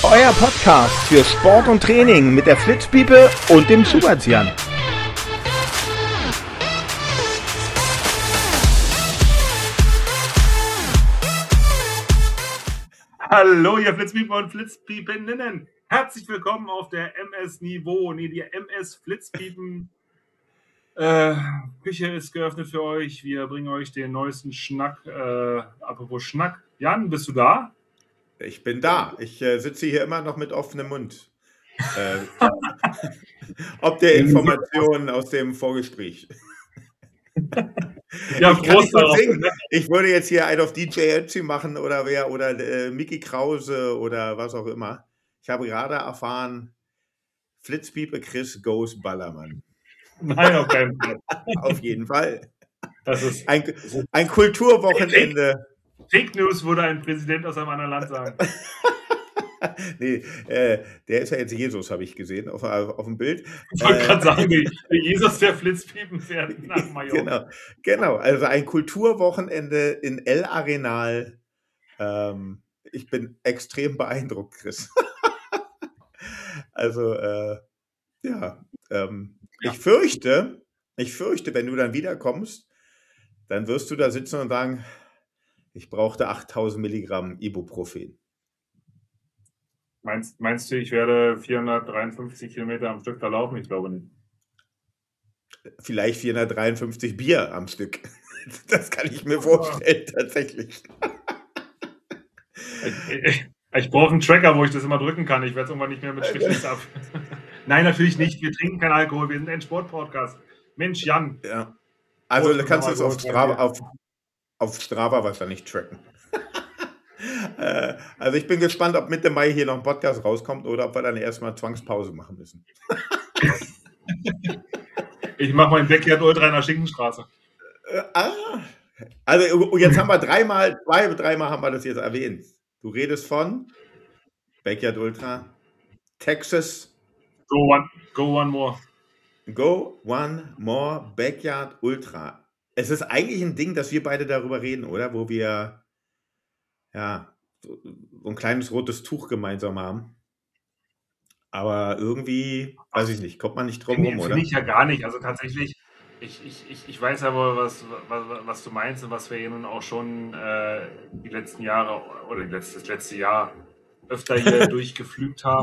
euer Podcast für Sport und Training mit der Flitzpiepe und dem Schubertjan. Hallo, ihr Flitzpieper und Flitzpiepeninnen. Herzlich willkommen auf der MS-Niveau. Die MS-Flitzpiepen Küche ist geöffnet für euch. Wir bringen euch den neuesten Schnack. Apropos Schnack. Jan, bist du da? Ich bin da. Ich sitze hier immer noch mit offenem Mund. Ob der Informationen aus dem Vorgespräch. Ja, Prost darauf. Ich würde jetzt hier einen auf DJ Ötzi machen oder Mickey Krause oder was auch immer. Ich habe gerade erfahren, Flitzpiepe Chris goes Ballermann. Nein, auf keinen Fall. Auf jeden Fall. Das ist ein Kulturwochenende. Fake News, würde ein Präsident aus einem anderen Land sagen. Nee, der ist ja jetzt Jesus, habe ich gesehen, auf dem Bild. Ich wollte gerade sagen, der Jesus der Flitzpiepen fährt nach Mallorca. Genau, also ein Kulturwochenende in El Arenal. Ich bin extrem beeindruckt, Chris. Also, ich fürchte, wenn du dann wiederkommst, dann wirst du da sitzen und sagen, ich brauchte 8000 Milligramm Ibuprofen. Meinst du, ich werde 453 Kilometer am Stück da laufen? Ich glaube nicht. Vielleicht 453 Bier am Stück. Das kann ich mir vorstellen, tatsächlich. Ich brauche einen Tracker, wo ich das immer drücken kann. Ich werde es irgendwann nicht mehr mit Strichliste ab. Nein, natürlich nicht. Wir trinken keinen Alkohol. Wir sind ein Sportpodcast. Mensch, Jan. Ja. Also du kannst es auf Strava wahrscheinlich tracken. Also ich bin gespannt, ob Mitte Mai hier noch ein Podcast rauskommt oder ob wir dann erstmal Zwangspause machen müssen. Ich mache mein Backyard Ultra in der Schinkenstraße. Also jetzt haben wir dreimal haben wir das jetzt erwähnt. Du redest von Backyard Ultra, Texas. Go one more. Go one more Backyard Ultra. Es ist eigentlich ein Ding, dass wir beide darüber reden, oder? Wo wir so ein kleines rotes Tuch gemeinsam haben. Aber irgendwie, weiß ich nicht, kommt man nicht drum rum, oder? Finde ich ja gar nicht. Also tatsächlich, ich weiß aber, was du meinst und was wir hier nun auch schon die letzten Jahre oder das letzte Jahr öfter hier durchgeflügt haben.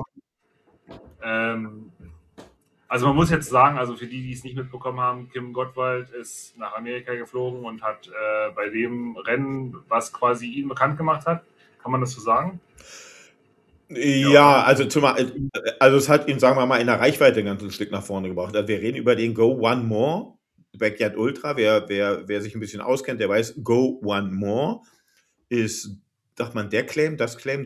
Also man muss jetzt sagen, also für die es nicht mitbekommen haben, Kim Gottwald ist nach Amerika geflogen und hat bei dem Rennen, was quasi ihn bekannt gemacht hat, kann man das so sagen? Ja, also es hat ihn, sagen wir mal, in der Reichweite ein ganzes Stück nach vorne gebracht. Also wir reden über den Go One More Backyard Ultra. Wer sich ein bisschen auskennt, der weiß, Go One More ist, sagt man, der Claim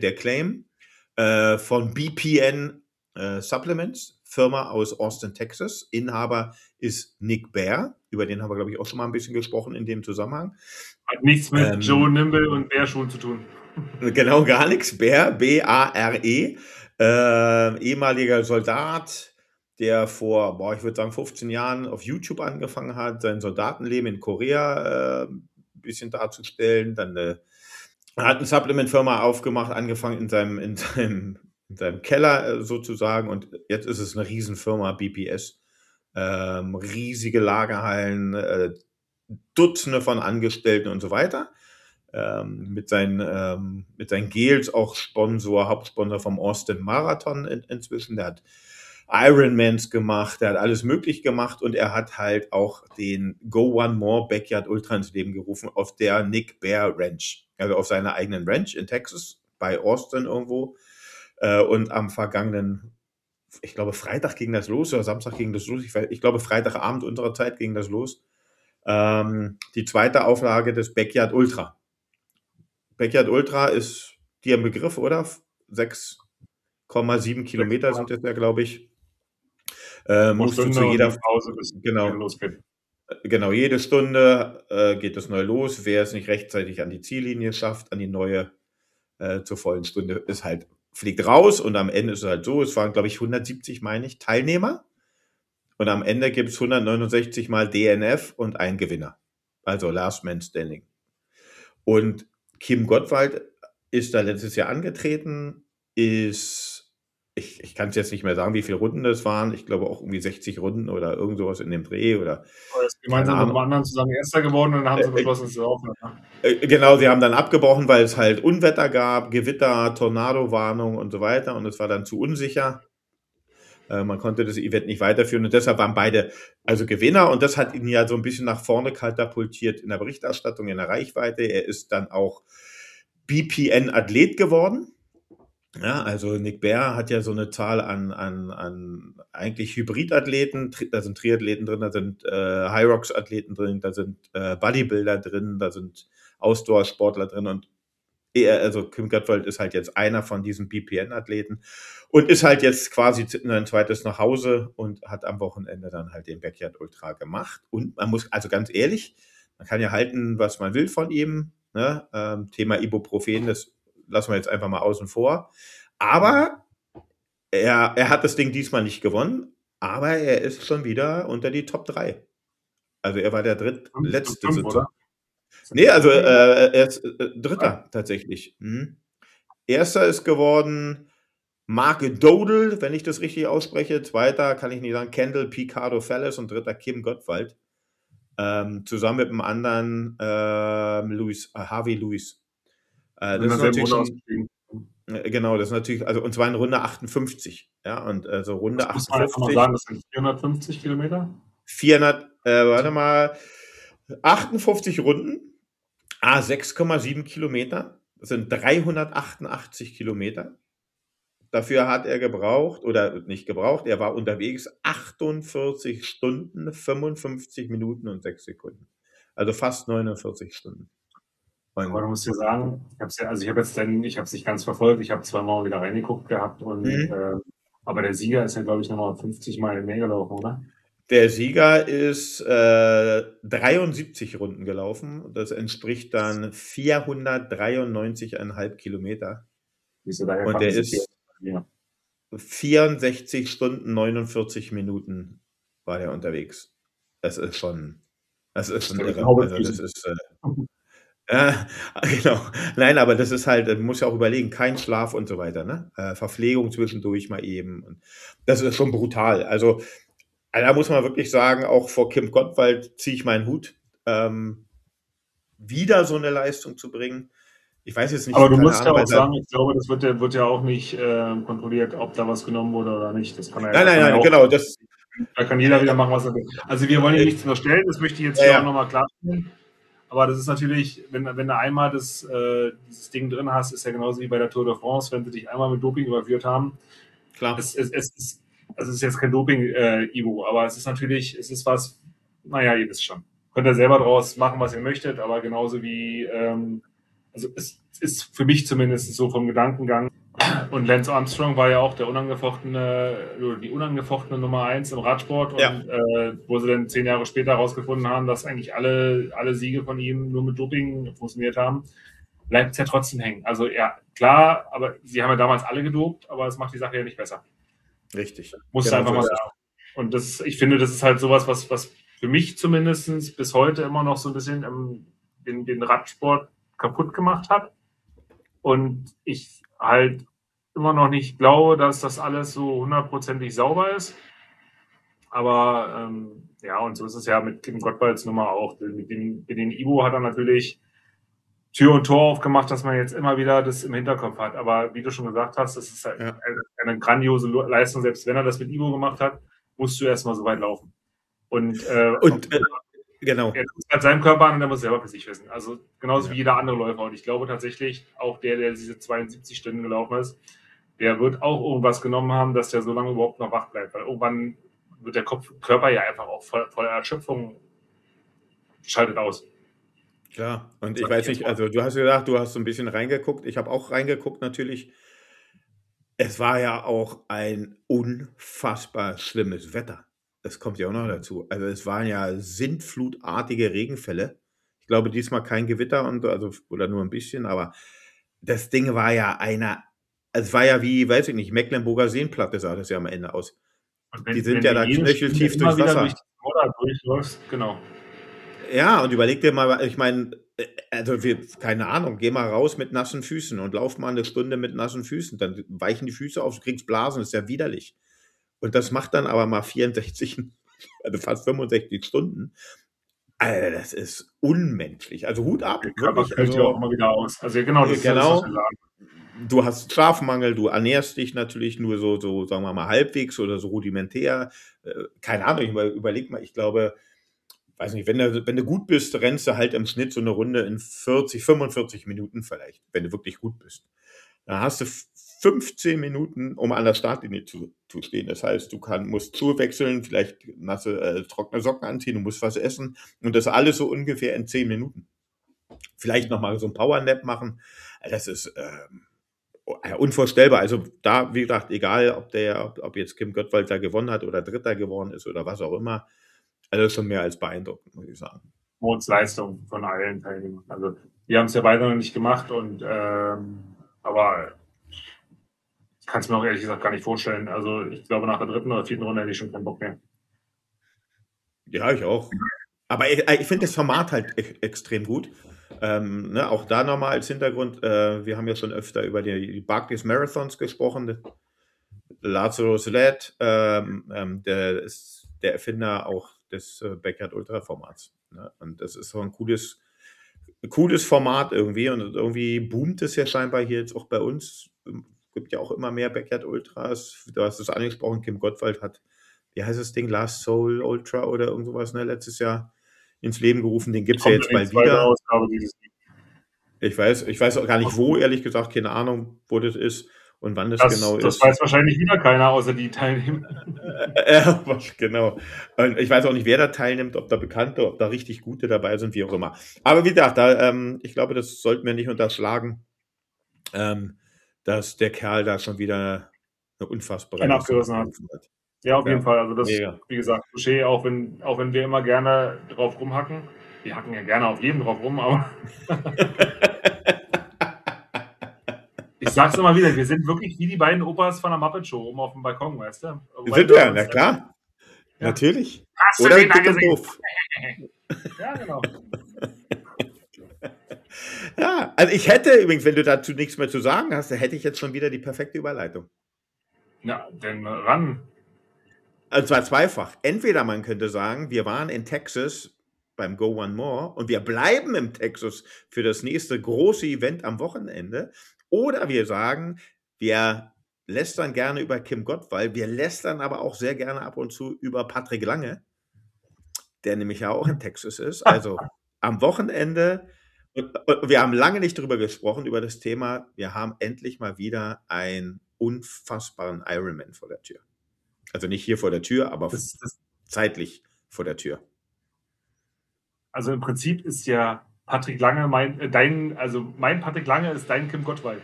von BPN Supplements, Firma aus Austin, Texas. Inhaber ist Nick Bare, über den haben wir, glaube ich, auch schon mal ein bisschen gesprochen in dem Zusammenhang. Hat nichts mit Joe Nimble und Bärschuhen zu tun. Genau, gar nichts. Bare, B-A-R-E, ehemaliger Soldat, der vor, ich würde sagen, 15 Jahren auf YouTube angefangen hat, sein Soldatenleben in Korea ein bisschen darzustellen. Dann hat eine Supplement-Firma aufgemacht, angefangen in seinem Keller sozusagen, und jetzt ist es eine Riesenfirma, BPS, riesige Lagerhallen, Dutzende von Angestellten und so weiter, mit seinen Gels auch Hauptsponsor vom Austin Marathon inzwischen. Der hat Ironmans gemacht, der hat alles möglich gemacht, und er hat halt auch den Go One More Backyard Ultra ins Leben gerufen auf der Nick Bare Ranch, also auf seiner eigenen Ranch in Texas, bei Austin irgendwo. Und am vergangenen, ich glaube, Freitag ging das los oder Samstag ging das los. Ich glaube, Freitagabend unserer Zeit ging das los. Die zweite Auflage des Backyard Ultra. Backyard Ultra ist dir ein Begriff, oder? 6,7 Kilometer sind das ja, glaube ich. Musst du zu jeder Pause bis losgeht. Genau, jede Stunde geht es neu los. Wer es nicht rechtzeitig an die Ziellinie schafft, an die neue zur vollen Stunde, fliegt raus, und am Ende ist es halt so, es waren, glaube ich, 170, Teilnehmer, und am Ende gibt es 169 mal DNF und einen Gewinner, also Last Man Standing. Und Kim Gottwald ist da letztes Jahr angetreten, ist ich kann es jetzt nicht mehr sagen, wie viele Runden das waren. Ich glaube auch irgendwie 60 Runden oder irgend sowas in dem Dreh oder Aber er ist gemeinsam mit einem anderen zusammen Erster geworden und dann haben sie beschlossen, dass sie aufhören. Genau, sie haben dann abgebrochen, weil es halt Unwetter gab, Gewitter, Tornadowarnung und so weiter und es war dann zu unsicher. Man konnte das Event nicht weiterführen und deshalb waren beide also Gewinner und das hat ihn ja so ein bisschen nach vorne katapultiert in der Berichterstattung, in der Reichweite. Er ist dann auch BPN-Athlet geworden. Ja, also Nick Baer hat ja so eine Zahl an eigentlich Hybridathleten, da sind Triathleten drin, da sind High-Rocks-Athleten drin, da sind Bodybuilder drin, da sind Ausdauersportler drin und also Kim Gottwald ist halt jetzt einer von diesen BPN-Athleten und ist halt jetzt quasi ein zweites nach Hause und hat am Wochenende dann halt den Backyard Ultra gemacht. Und man muss, also ganz ehrlich, man kann ja halten, was man will von ihm. Ne? Thema Ibuprofen, das lassen wir jetzt einfach mal außen vor. Aber er hat das Ding diesmal nicht gewonnen, aber er ist schon wieder unter die Top 3. Also er war der drittletzte. Oder? Nee, also er ist Dritter tatsächlich. Erster ist geworden Mark Dodel, wenn ich das richtig ausspreche. Zweiter kann ich nicht sagen, Kendall Picardo Fallis und dritter Kim Gottwald. Zusammen mit dem anderen Harvey Lewis. Das ist natürlich schon, genau, das ist natürlich, also und zwar in Runde 58. Ja, und also Runde 58. Muss man einfach mal sagen, das sind 450 Kilometer? 58 Runden, 6,7 Kilometer. Das sind 388 Kilometer. Dafür hat er gebraucht, oder nicht gebraucht, er war unterwegs 48 Stunden, 55 Minuten und 6 Sekunden. Also fast 49 Stunden. Aber du musst dir sagen, ich habe es nicht ganz verfolgt, ich habe zweimal wieder reingeguckt gehabt aber der Sieger ist ja, glaube ich, nochmal 50 Meilen mehr gelaufen, oder? Der Sieger ist 73 Runden gelaufen. Das entspricht dann 493,5 Kilometer. Und der ist 64 Stunden, 49 Minuten war der unterwegs. Das ist schon irre. Also das ist genau. Nein, aber das ist halt, man muss ja auch überlegen, kein Schlaf und so weiter, ne? Verpflegung zwischendurch mal eben. Und das ist schon brutal. Also da muss man wirklich sagen, auch vor Kim Gottwald ziehe ich meinen Hut, wieder so eine Leistung zu bringen. Ich weiß jetzt nicht. Aber du musst ja auch sagen, ich glaube, das wird ja auch nicht kontrolliert, ob da was genommen wurde oder nicht. Das kann nein, genau. Da kann jeder wieder machen, was er will. Also wir wollen ihm nichts unterstellen, das möchte ich jetzt hier auch nochmal klarstellen. Aber das ist natürlich, wenn du einmal dieses Ding drin hast, ist ja genauso wie bei der Tour de France, wenn sie dich einmal mit Doping überführt haben. Klar. Es ist jetzt kein Doping-Ibu, aber es ist was, naja, ihr wisst schon. Könnt ihr selber draus machen, was ihr möchtet, aber genauso wie, also es ist für mich zumindest so vom Gedankengang. Und Lance Armstrong war ja auch die unangefochtene Nummer 1 im Radsport. Und wo sie dann 10 Jahre später herausgefunden haben, dass eigentlich alle Siege von ihm nur mit Doping funktioniert haben, bleibt es ja trotzdem hängen. Also ja, klar, aber sie haben ja damals alle gedopt, aber es macht die Sache ja nicht besser. Richtig. Musst einfach mal sagen. Und ich finde, das ist halt sowas, was für mich zumindest bis heute immer noch so ein bisschen den Radsport kaputt gemacht hat. Und ich halt immer noch nicht glaube, dass das alles so 100%ig sauber ist. Aber und so ist es ja mit Kim Gottwalds Nummer auch. Mit den Ibu hat er natürlich Tür und Tor aufgemacht, dass man jetzt immer wieder das im Hinterkopf hat. Aber wie du schon gesagt hast, das ist halt eine grandiose Leistung. Selbst wenn er das mit Ibu gemacht hat, musst du erstmal so weit laufen. Genau. Er tut halt seinem Körper an und er muss selber für sich wissen. Also genauso wie jeder andere Läufer. Und ich glaube tatsächlich, auch der diese 72 Stunden gelaufen ist, der wird auch irgendwas genommen haben, dass der so lange überhaupt noch wach bleibt. Weil irgendwann wird der Körper ja einfach auch voller Erschöpfung schaltet aus. Klar, und ich weiß nicht, also du hast gesagt, du hast so ein bisschen reingeguckt. Ich habe auch reingeguckt natürlich. Es war ja auch ein unfassbar schlimmes Wetter. Das kommt ja auch noch dazu. Also es waren ja sintflutartige Regenfälle. Ich glaube diesmal kein Gewitter oder nur ein bisschen, aber das Ding war ja es war ja wie, weiß ich nicht, Mecklenburger Seenplatte sah das ja am Ende aus. Die sind ja da knöcheltief durchs Wasser. Durchläufst, genau. Ja, und überleg dir mal, ich meine, also keine Ahnung, geh mal raus mit nassen Füßen und lauf mal eine Stunde mit nassen Füßen. Dann weichen die Füße auf, du kriegst Blasen, das ist ja widerlich. Und das macht dann aber mal 64, also fast 65 Stunden. Alter, das ist unmenschlich. Also Hut ab, Der Körper wirklich. kühlt ja auch Also immer wieder aus. Also genau, das ist ja das, was wir genau, sagen. du hast Schlafmangel, du ernährst dich natürlich nur so, sagen wir mal, halbwegs oder so rudimentär. Keine Ahnung, überleg mal, ich glaube, weiß nicht, wenn du gut bist, rennst du halt im Schnitt so eine Runde in 40, 45 Minuten vielleicht, wenn du wirklich gut bist. Dann hast du 15 Minuten, um an der Startlinie zu stehen. Das heißt, musst Schuhe wechseln, vielleicht trockene Socken anziehen, du musst was essen und das alles so ungefähr in 10 Minuten. Vielleicht nochmal so ein Powernap machen. Das ist unvorstellbar. Also da, wie gesagt, egal, ob jetzt Kim Gottwald da gewonnen hat oder Dritter geworden ist oder was auch immer, also schon mehr als beeindruckend, muss ich sagen. Leistung von allen Teilnehmern. Also wir haben es ja beide noch nicht gemacht aber ich kann es mir auch ehrlich gesagt gar nicht vorstellen. Also ich glaube, nach der dritten oder vierten Runde hätte ich schon keinen Bock mehr. Ja, ich auch. Aber ich finde das Format halt extrem gut. Ne, auch da nochmal als Hintergrund, wir haben ja schon öfter über die Barclays Marathons gesprochen. Lazarus Led, der ist der Erfinder auch des Backyard Ultra Formats. Ne? Und das ist so ein cooles Format irgendwie. Und irgendwie boomt es ja scheinbar hier jetzt auch bei uns. Gibt ja auch immer mehr Backyard Ultras. Du hast es angesprochen, Kim Gottwald hat, wie heißt das Ding, Last Soul Ultra oder irgend sowas, ne, letztes Jahr ins Leben gerufen. Den gibt es ja jetzt bald wieder. Ausgabe dieses Ich weiß auch gar nicht wo, ehrlich gesagt, keine Ahnung, wo das ist und wann das genau Das ist. weiß wahrscheinlich wieder keiner, außer die Teilnehmer. Genau. Und ich weiß auch nicht, wer da teilnimmt, ob da Bekannte, ob da richtig Gute dabei sind, wie auch immer. Aber wie gesagt, ich glaube, das sollten wir nicht unterschlagen, dass der Kerl da schon wieder eine unfassbare Einen Leistung abgerissen hat. abgerufen hat. Ja, auf jeden Ja, Fall. Also das, mega. wie gesagt, Touché, auch wenn wir immer gerne drauf rumhacken. Wir hacken ja gerne auf jedem drauf rum, aber ich sag's immer wieder, wir sind wirklich wie die beiden Opas von der Muppet Show oben auf dem Balkon, weißt du? Sind wir, na klar. Ja. Natürlich. Hast du Oder den da dick und gesehen? doof. Ja, genau. Ja, also ich hätte übrigens, wenn du dazu nichts mehr zu sagen hast, hätte ich jetzt schon wieder die perfekte Überleitung. Ja, denn ran. Und zwar zweifach. Entweder man könnte sagen, wir waren in Texas beim Go One More und wir bleiben im Texas für das nächste große Event am Wochenende. Oder wir sagen, wir lästern gerne über Kim Gottwald, wir lästern aber auch sehr gerne ab und zu über Patrick Lange, der nämlich ja auch in Texas ist. Also am Wochenende, und wir haben lange nicht drüber gesprochen, über das Thema, wir haben endlich mal wieder einen unfassbaren Ironman vor der Tür. Also nicht hier vor der Tür, aber zeitlich vor der Tür. Also im Prinzip ist ja Patrick Lange mein Patrick Lange ist dein Kim Gottwald.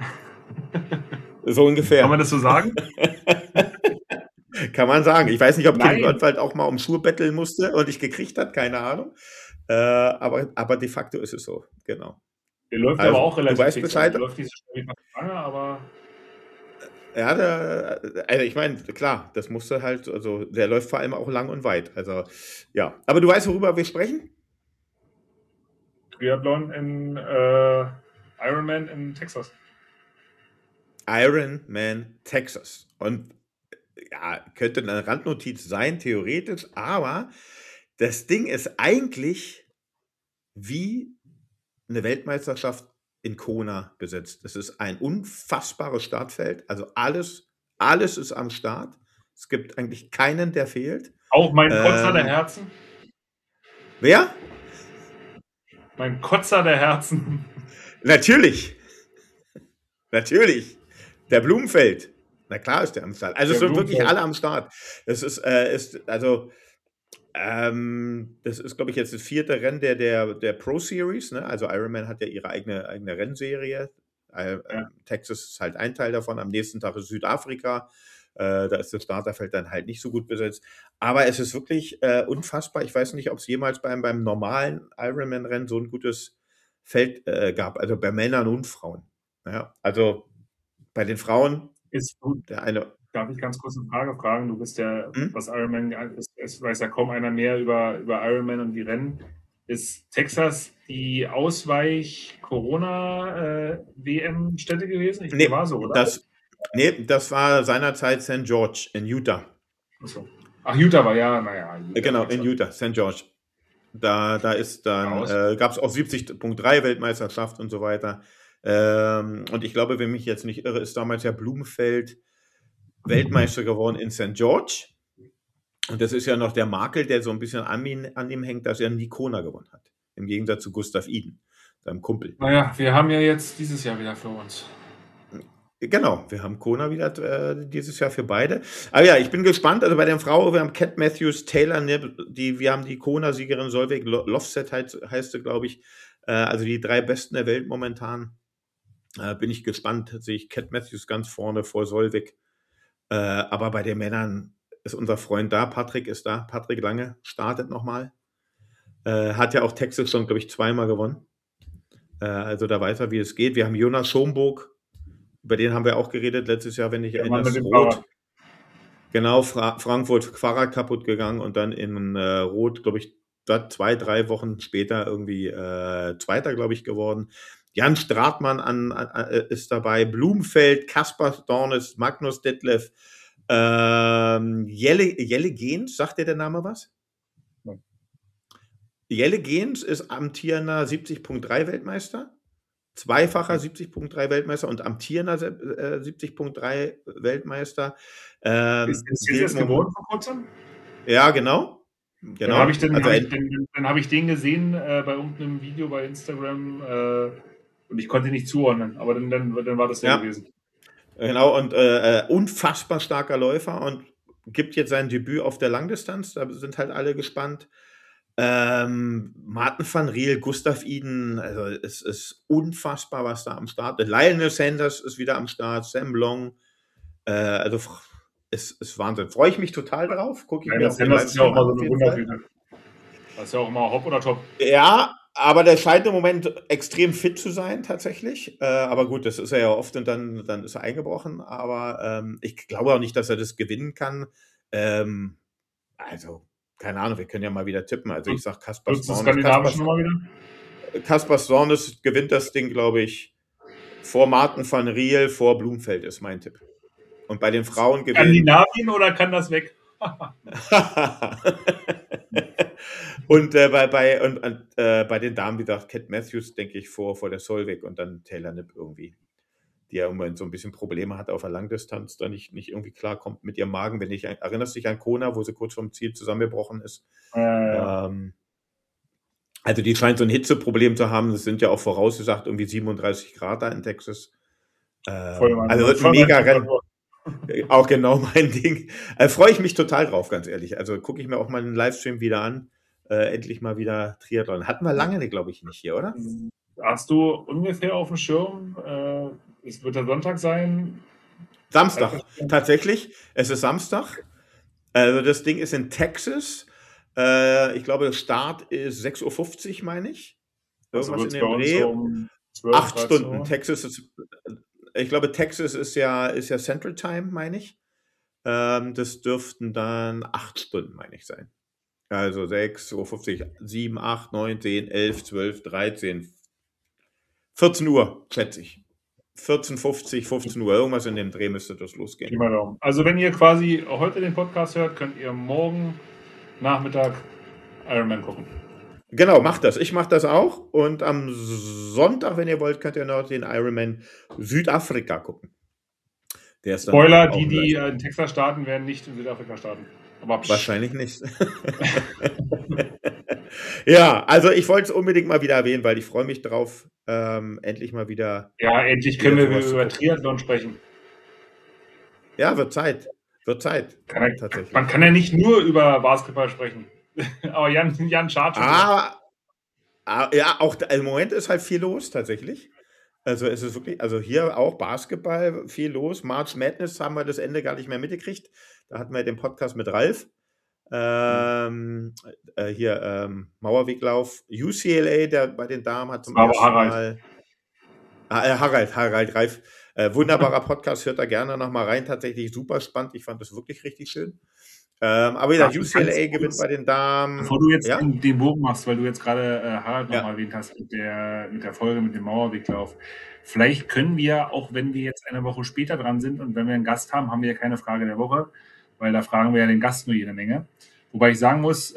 So ungefähr. Kann man das so sagen? Kann man sagen. Ich weiß nicht, ob Nein. Kim Gottwald auch mal um Schuhe betteln musste und ich gekriegt hat, keine Ahnung. Aber de facto ist es so, genau. Der läuft aber auch relativ du weißt fix. Bescheid. Der läuft nicht so schnell wie Patrick Lange, aber Ja, also ich meine, klar, das musste halt, also der läuft vor allem auch lang und weit. Also ja, aber du weißt, worüber wir sprechen? Triathlon in Ironman in Texas. Ironman Texas. Und ja, könnte eine Randnotiz sein, theoretisch, aber das Ding ist eigentlich wie eine Weltmeisterschaft in Kona besetzt. Es ist ein unfassbares Startfeld, also alles ist am Start. Es gibt eigentlich keinen, der fehlt. Auch mein Kotzer der Herzen? Wer? Mein Kotzer der Herzen. Natürlich. Natürlich. Der Blumenfeld. Na klar ist der am Start. Also es sind wirklich alle am Start. Das ist, das ist, glaube ich, jetzt das 4. Rennen der Pro Series. Ne? Also Ironman hat ja ihre eigene Rennserie. Texas ist halt ein Teil davon. Am nächsten Tag ist Südafrika. Da ist das Starterfeld dann halt nicht so gut besetzt. Aber es ist wirklich unfassbar. Ich weiß nicht, ob es jemals beim normalen Ironman-Rennen so ein gutes Feld gab. Also bei Männern und Frauen. Ja, also bei den Frauen der eine. Darf ich ganz kurz eine Frage fragen? Du bist ja, was Ironman ist, es weiß ja kaum einer mehr über Ironman und die Rennen. ist Texas die Ausweich-Corona-WM-Stätte gewesen? Ich Nee, war so, oder? das war seinerzeit St. George in Utah. Achso. Ach, Utah war ja, naja. Genau, in Utah, St. George. Da ist dann, gab es auch 70.3 Weltmeisterschaft und so weiter. Und ich glaube, wenn mich jetzt nicht irre, ist damals ja Blumenfeld Weltmeister geworden in St. George. Und das ist ja noch der Makel, der so ein bisschen an ihm hängt, dass er nie Kona gewonnen hat. Im Gegensatz zu Gustav Iden, seinem Kumpel. Naja, wir haben ja jetzt dieses Jahr wieder für uns. Genau, wir haben Kona wieder dieses Jahr für beide. Aber ja, ich bin gespannt. Also bei der Frau, wir haben Cat Matthews, Taylor Knibb, wir haben die Kona-Siegerin Solveig Lofset heißt sie, glaube ich. Also die 3 Besten der Welt momentan. Bin ich gespannt. Sehe ich Cat Matthews ganz vorne vor Solveig. Aber bei den Männern ist unser Freund da. Patrick ist da. Patrick Lange startet nochmal. Hat ja auch Texas schon, glaube ich, 2-mal gewonnen. Also da weiß er, wie es geht. Wir haben Jonas Schomburg. Über den haben wir auch geredet letztes Jahr, wenn ich erinnere. Rot. Genau, Frankfurt Fahrrad kaputt gegangen und dann in Rot, glaube ich, 2-3 Wochen später irgendwie Zweiter, glaube ich, geworden. Jan Stratmann ist dabei, Blumfeld, Kaspar Dornes, Magnus Detlev, Jelle Gens, sagt dir der Name was? Nein. Jelle Gens ist amtierender 70.3 Weltmeister. Zweifacher 70.3 Weltmeister und amtierender 70.3 Weltmeister. Ist jetzt geworden vor kurzem? Ja, genau. Dann habe ich den gesehen bei irgendeinem Video bei Instagram und ich konnte ihn nicht zuordnen, aber dann war das der gewesen. Genau, und unfassbar starker Läufer und gibt jetzt sein Debüt auf der Langdistanz. Da sind halt alle gespannt. Martin van Riel, Gustav Iden, also es ist unfassbar, was da am Start ist. Lionel Sanders ist wieder am Start, Sam Long, also es ist Wahnsinn. Freue ich mich total drauf. Gucke ich mir auf den Sanders ist ja auch mal so eine Wundertüte. Das ist ja auch immer hopp oder top. Ja, aber der scheint im Moment extrem fit zu sein, tatsächlich. Aber gut, das ist er ja oft und dann ist er eingebrochen. Aber ich glaube auch nicht, dass er das gewinnen kann. Also keine Ahnung, wir können ja mal wieder tippen. Also ich sage Kaspar Stornes gewinnt das Ding, glaube ich, vor Martin van Riel, vor Blumfeld ist mein Tipp. Und bei den Frauen gewinnt... Skandinavien oder kann das weg? Und bei den Damen, wie gesagt, Cat Matthews, denke ich, vor der Solveig und dann Taylor Knibb irgendwie, die ja im Moment so ein bisschen Probleme hat auf der Langdistanz, da nicht irgendwie klarkommt mit ihrem Magen. Erinnerst du dich an Kona, wo sie kurz vorm Ziel zusammengebrochen ist? Ja. Also die scheint so ein Hitzeproblem zu haben. Es sind ja auch vorausgesagt irgendwie 37 Grad da in Texas. Also wird ein mega Rennen. Auch genau mein Ding. Freue ich mich total drauf, ganz ehrlich. Also gucke ich mir auch mal einen Livestream wieder an. Endlich mal wieder Triathlon. Hatten wir lange, glaube ich, nicht hier, oder? Hast du ungefähr auf dem Schirm, es wird der Sonntag sein? Samstag, tatsächlich. Es ist Samstag. Also das Ding ist in Texas. Ich glaube, der Start ist 6:50 Uhr, meine ich. Irgendwas in dem Dreh. 8 Stunden. Texas ist... Ich glaube, Texas ist ja Central Time, meine ich. Das dürften dann 8 Stunden, meine ich, sein. Also 6:50 Uhr, 7, 8, 9, 10, 11, 12, 13, 14 Uhr, schätze ich. 14:50, 15 Uhr, irgendwas in dem Dreh müsste das losgehen. Also wenn ihr quasi heute den Podcast hört, könnt ihr morgen Nachmittag Ironman gucken. Genau, macht das. Ich mache das auch. Und am Sonntag, wenn ihr wollt, könnt ihr noch den Ironman Südafrika gucken. Der ist dann Spoiler, die in Texas starten, werden nicht in Südafrika starten. Aber wahrscheinlich nicht. Ja, also ich wollte es unbedingt mal wieder erwähnen, weil ich freue mich drauf, endlich mal wieder... Ja, endlich können wir über Triathlon sprechen. Ja, wird Zeit. Tatsächlich. Man kann ja nicht nur über Basketball sprechen. Aber Jan Schad schon. Ja, auch im Moment ist halt viel los, tatsächlich. Also es ist wirklich, also hier auch Basketball, viel los. March Madness haben wir das Ende gar nicht mehr mitgekriegt. Da hatten wir den Podcast mit Ralf. Mauerweglauf. UCLA, der bei den Damen hat zum ersten Mal... Harald Reif. Wunderbarer Podcast, hört da gerne nochmal rein. Tatsächlich super spannend. Ich fand das wirklich richtig schön. Aber wieder, Darf ich UCLA ganz gewinnt kurz, bei den Damen. bevor du jetzt Ja? den Bogen machst, weil du jetzt gerade Harald Ja. nochmal erwähnt hast mit der Folge mit dem Mauerweglauf. Vielleicht können wir, auch wenn wir jetzt eine Woche später dran sind und wenn wir einen Gast haben, haben wir ja keine Frage der Woche, weil da fragen wir ja den Gast nur jede Menge. Wobei ich sagen muss,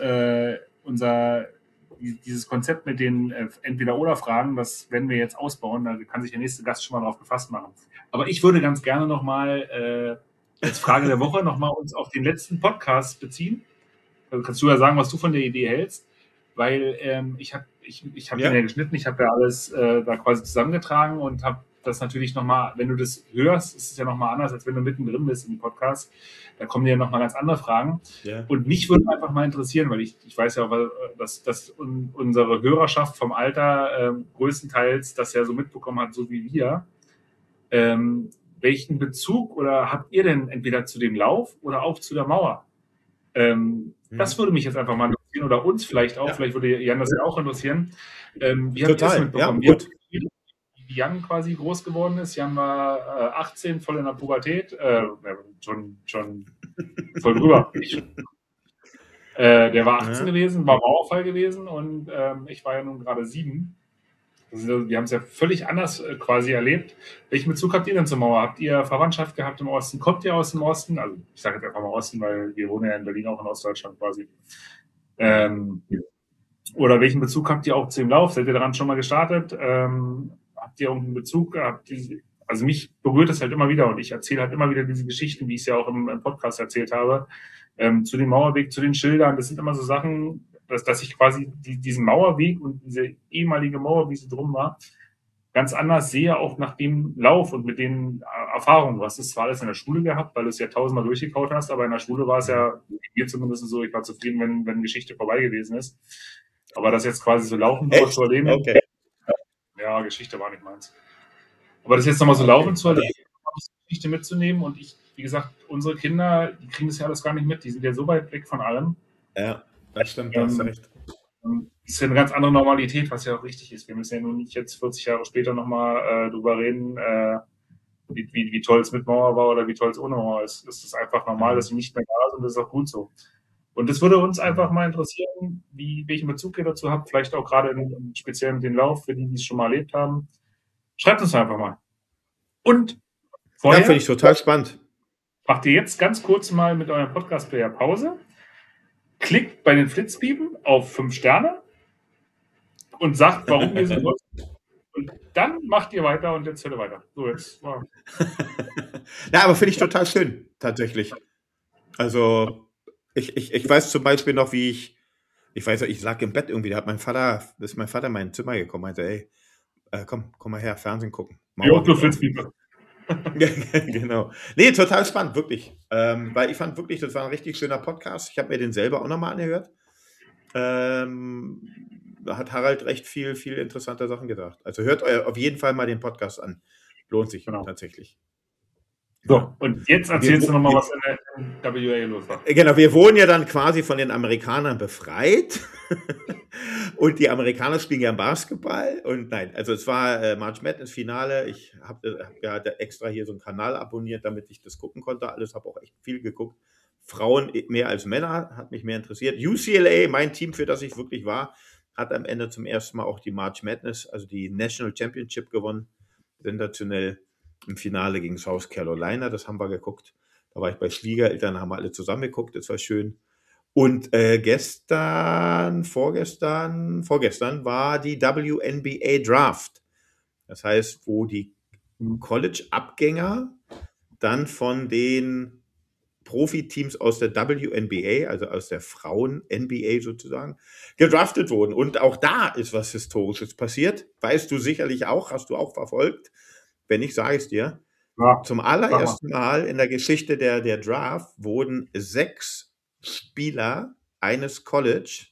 dieses Konzept mit den Entweder-Oder-Fragen, das werden wir jetzt ausbauen, da kann sich der nächste Gast schon mal drauf gefasst machen. Aber ich würde ganz gerne nochmal als Frage der Woche nochmal uns auf den letzten Podcast beziehen. Also kannst du ja sagen, was du von der Idee hältst, weil ich hab Ja. den ja geschnitten, ich habe ja alles da quasi zusammengetragen und habe das natürlich nochmal, wenn du das hörst, ist es ja nochmal anders, als wenn du mittendrin bist im Podcast. Da kommen dir ja nochmal ganz andere Fragen. Ja. Und mich würde einfach mal interessieren, weil ich weiß ja auch, dass unsere Hörerschaft vom Alter größtenteils das ja so mitbekommen hat, so wie wir. Welchen Bezug oder habt ihr denn entweder zu dem Lauf oder auch zu der Mauer? Das würde mich jetzt einfach mal interessieren oder uns vielleicht auch. Ja. Vielleicht würde Jan das ja auch interessieren. Wie habt ihr das Total, mitbekommen? ja, gut. Wie Jan quasi groß geworden ist. Jan war 18, voll in der Pubertät. Schon voll drüber. Der war 18 gewesen, war Mauerfall gewesen und ich war ja nun gerade 7. Also, wir haben es ja völlig anders quasi erlebt. Welchen Bezug habt ihr denn zur Mauer? Habt ihr Verwandtschaft gehabt im Osten? Kommt ihr aus dem Osten? Also ich sage jetzt einfach mal Osten, weil wir wohnen ja in Berlin, auch in Ostdeutschland quasi. Oder welchen Bezug habt ihr auch zu dem Lauf? Seid ihr daran schon mal gestartet? Habt ihr irgendeinen Bezug? Also mich berührt es halt immer wieder und ich erzähle halt immer wieder diese Geschichten, wie ich es ja auch im Podcast erzählt habe, zu dem Mauerweg, zu den Schildern. Das sind immer so Sachen, dass ich quasi diesen Mauerweg und diese ehemalige Mauer, wie sie drum war, ganz anders sehe, auch nach dem Lauf und mit den Erfahrungen. Du hast es zwar alles in der Schule gehabt, weil du es ja 1000-mal durchgekaut hast, aber in der Schule war es ja, mir zumindest so, ich war zufrieden, wenn Geschichte vorbei gewesen ist. Aber das jetzt quasi so laufen zu erleben, Okay. ja, Geschichte war nicht meins. Aber das jetzt nochmal so laufen zu erleben, Geschichte mitzunehmen und wie gesagt, unsere Kinder, die kriegen das ja alles gar nicht mit, die sind ja so weit weg von allem. Ja, das stimmt, da hast du recht. Das ist ja eine ganz andere Normalität, was ja auch richtig ist. Wir müssen ja nun nicht jetzt 40 Jahre später nochmal drüber reden, wie toll es mit Mauer war oder wie toll es ohne Mauer ist. Es ist einfach normal, dass sie nicht mehr da sind und das ist auch gut so. Und das würde uns einfach mal interessieren, welchen Bezug ihr dazu habt, vielleicht auch gerade speziell mit dem Lauf, für die es schon mal erlebt haben. Schreibt uns einfach mal. Und vorher Ja, finde ich total spannend. macht ihr jetzt ganz kurz mal mit eurem Podcast-Player Pause, klickt bei den Flitzpiepen auf 5 Sterne und sagt, warum ihr so toll seid. Und dann macht ihr weiter und erzählt weiter. So, jetzt war. Ja, aber finde ich total schön, tatsächlich. Also, ich weiß zum Beispiel noch, wie ich lag im Bett irgendwie, da ist mein Vater in mein Zimmer gekommen, meinte, ey, komm mal her, Fernsehen gucken. Joklo Flitzpiepe. Genau. Nee, total spannend, wirklich. Weil ich fand wirklich, das war ein richtig schöner Podcast. Ich habe mir den selber auch nochmal angehört. Da hat Harald recht viel interessante Sachen gesagt. Also hört auf jeden Fall mal den Podcast an. Lohnt sich tatsächlich. So, und jetzt erzählst du nochmal, was in der WA los war. Genau, wir wurden ja dann quasi von den Amerikanern befreit. Und die Amerikaner spielen ja Basketball. Und nein, also es war March Madness Finale. Ich habe ja extra hier so einen Kanal abonniert, damit ich das gucken konnte. Alles, habe auch echt viel geguckt. Frauen mehr als Männer, hat mich mehr interessiert. UCLA, mein Team, für das ich wirklich war, hat am Ende zum ersten Mal auch die March Madness, also die National Championship gewonnen. Sensationell. Im Finale gegen South Carolina, das haben wir geguckt. Da war ich bei Schwiegereltern, haben wir alle zusammen geguckt, das war schön. Und vorgestern war die WNBA Draft. Das heißt, wo die College-Abgänger dann von den Profiteams aus der WNBA, also aus der Frauen-NBA sozusagen, gedraftet wurden. Und auch da ist was Historisches passiert. Weißt du sicherlich auch, hast du auch verfolgt. Wenn nicht, sage ich es dir. Ja, zum allerersten Mal in der Geschichte der Draft wurden 6 Spieler eines Colleges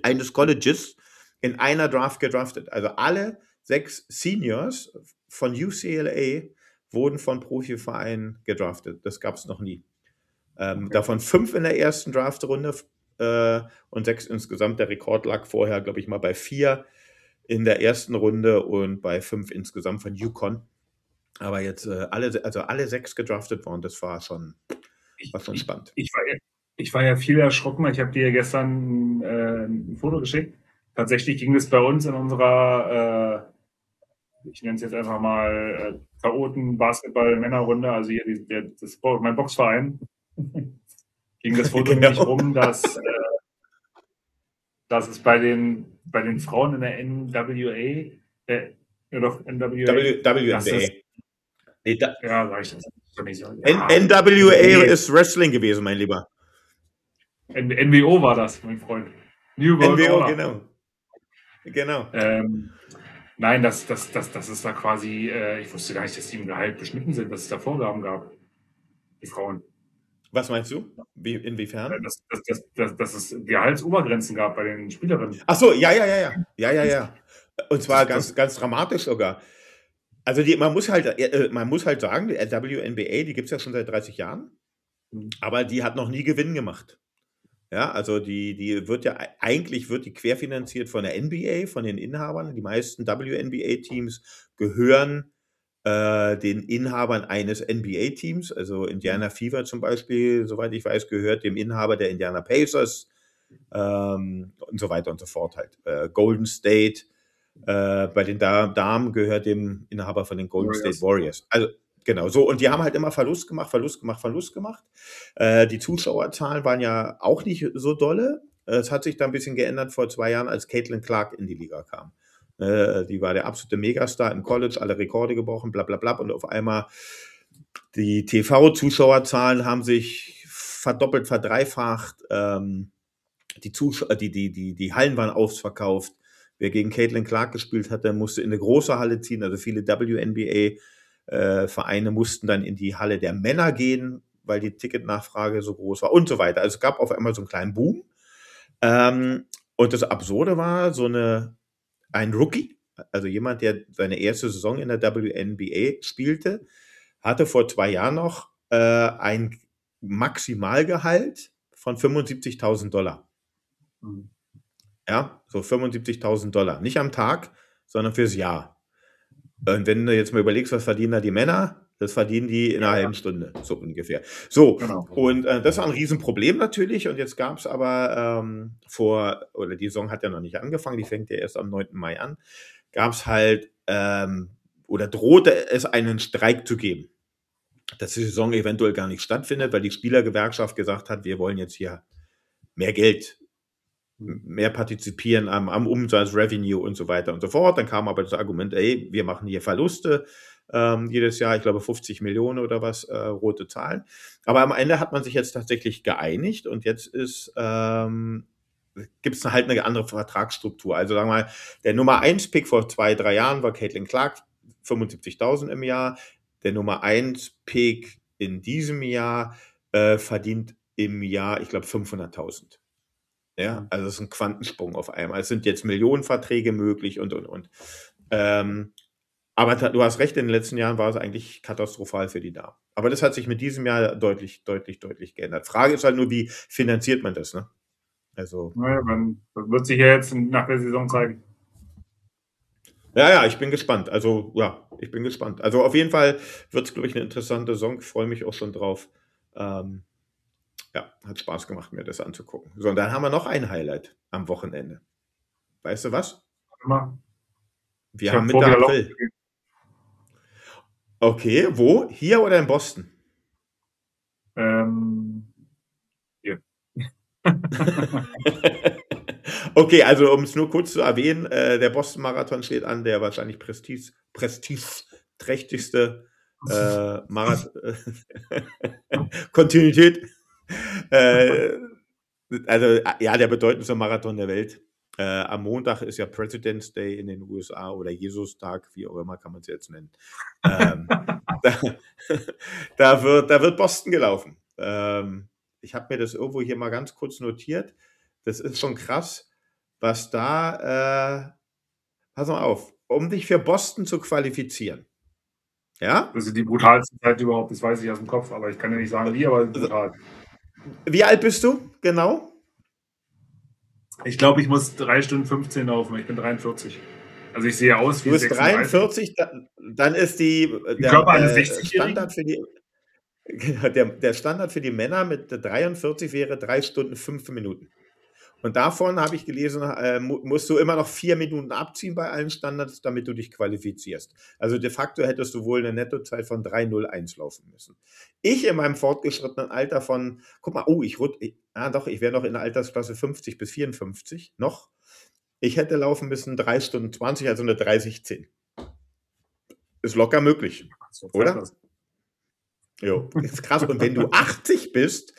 in einer Draft gedraftet. Also alle 6 Seniors von UCLA wurden von Profivereinen gedraftet. Das gab es noch nie. Davon 5 in der ersten Draftrunde und 6 insgesamt. Der Rekord lag vorher, glaube ich, mal bei 4 in der ersten Runde und bei 5 insgesamt von UConn. Aber jetzt alle 6 gedraftet worden, das war schon spannend. Ich Ich war ja viel erschrocken. Ich habe dir ja gestern ein Foto geschickt. Tatsächlich ging es bei uns in unserer, ich nenne es jetzt einfach mal, chaoten Basketball-Männerrunde, also hier mein Boxverein, ging das Foto nämlich Genau. rum, dass es bei den Frauen in der NWA, ja doch, NWA, dass es, WNBA. Nee, ja, sag ich das nicht so. Ja, NWA nee, ist Wrestling gewesen, mein Lieber. NWO war das, mein Freund. New World NWO, Order. genau. Nein, das ist da quasi, ich wusste gar nicht, dass die im Gehalt beschnitten sind, dass es da Vorgaben gab, die Frauen. Was meinst du? Inwiefern? Dass es Gehaltsobergrenzen gab bei den Spielerinnen. Ach so, ja. Und zwar Das, ganz dramatisch sogar. Also man muss halt sagen, die WNBA, die gibt es ja schon seit 30 Jahren, aber die hat noch nie Gewinn gemacht. Ja, also die wird ja eigentlich wird die querfinanziert von der NBA, von den Inhabern. Die meisten WNBA-Teams gehören den Inhabern eines NBA-Teams. Also Indiana Fever zum Beispiel, soweit ich weiß, gehört dem Inhaber der Indiana Pacers und so weiter und so fort halt. Golden State bei den Damen gehört dem Inhaber von den Golden State Warriors. Also genau so. Und die haben halt immer Verlust gemacht. Die Zuschauerzahlen waren ja auch nicht so dolle. Es hat sich da ein bisschen geändert vor 2 Jahren, als Caitlin Clark in die Liga kam. Die war der absolute Megastar im College, alle Rekorde gebrochen, bla bla bla. Und auf einmal die TV-Zuschauerzahlen haben sich verdoppelt, verdreifacht. Die Hallen waren ausverkauft. Wer gegen Caitlin Clark gespielt hat, der musste in eine große Halle ziehen. Also viele WNBA-Vereine mussten dann in die Halle der Männer gehen, weil die Ticketnachfrage so groß war und so weiter. Also es gab auf einmal so einen kleinen Boom. Und das Absurde war, ein Rookie, also jemand, der seine erste Saison in der WNBA spielte, hatte vor 2 Jahren noch ein Maximalgehalt von $75.000. Ja, so $75.000. Nicht am Tag, sondern fürs Jahr. Und wenn du jetzt mal überlegst, was verdienen da die Männer, das verdienen die in einer halben Stunde, so ungefähr. So, genau. Und das war ein Riesenproblem natürlich. Und jetzt gab es aber die Saison hat ja noch nicht angefangen, die fängt ja erst am 9. Mai an, gab es halt oder drohte es einen Streik zu geben, dass die Saison eventuell gar nicht stattfindet, weil die Spielergewerkschaft gesagt hat, wir wollen jetzt hier mehr Geld, mehr partizipieren am Umsatz, Revenue und so weiter und so fort. Dann kam aber das Argument, wir machen hier Verluste jedes Jahr, ich glaube 50 Millionen oder was, rote Zahlen. Aber am Ende hat man sich jetzt tatsächlich geeinigt und jetzt gibt es halt eine andere Vertragsstruktur. Also sagen wir mal, der Nummer 1 Pick vor 2-3 Jahren war Caitlin Clark, 75.000 im Jahr. Der Nummer 1 Pick in diesem Jahr verdient im Jahr, ich glaube, 500.000. Ja, also es ist ein Quantensprung auf einmal. Es sind jetzt Millionenverträge möglich und. Aber du hast recht, in den letzten Jahren war es eigentlich katastrophal für die Damen. Aber das hat sich mit diesem Jahr deutlich geändert. Frage ist halt nur, wie finanziert man das, ne? Also. Naja, das wird sich ja jetzt nach der Saison zeigen. Ja, ich bin gespannt. Also, ja, ich bin gespannt. Also auf jeden Fall wird es, glaube ich, eine interessante Saison. Ich freue mich auch schon drauf. Ja, hat Spaß gemacht, mir das anzugucken. So, und dann haben wir noch ein Highlight am Wochenende. Weißt du was? Wir haben Mitte April. Okay, wo? Hier oder in Boston? Hier. Okay, also um es nur kurz zu erwähnen, der Boston-Marathon steht an, der wahrscheinlich prestigeträchtigste Kontinuität. Also ja, der bedeutendste Marathon der Welt. Am Montag ist ja President's Day in den USA oder Jesus-Tag, wie auch immer kann man es jetzt nennen. Da wird Boston gelaufen. Ich habe mir das irgendwo hier mal ganz kurz notiert. Das ist schon krass, was da, pass mal auf, um dich für Boston zu qualifizieren. Ja? Das ist die brutalste Zeit überhaupt, das weiß ich aus dem Kopf, aber ich kann ja nicht sagen wie, aber brutal. Wie alt bist du, genau? Ich glaube, ich muss 3 Stunden 15 laufen, ich bin 43. Also ich sehe aus wie Du bist 43, dann ist der Körper eines 60-Jährigen? Standard für die... Der Standard für die Männer mit 43 wäre 3 Stunden 5 Minuten. Und davon habe ich gelesen, musst du immer noch 4 Minuten abziehen bei allen Standards, damit du dich qualifizierst. Also de facto hättest du wohl eine Nettozeit von 3:01 laufen müssen. Ich in meinem fortgeschrittenen Alter von, guck mal, ich wäre noch in der Altersklasse 50 bis 54 noch. Ich hätte laufen müssen 3 Stunden 20, also eine 30:10. Ist locker möglich, oder? Jo, ist krass. Und wenn du 80 bist,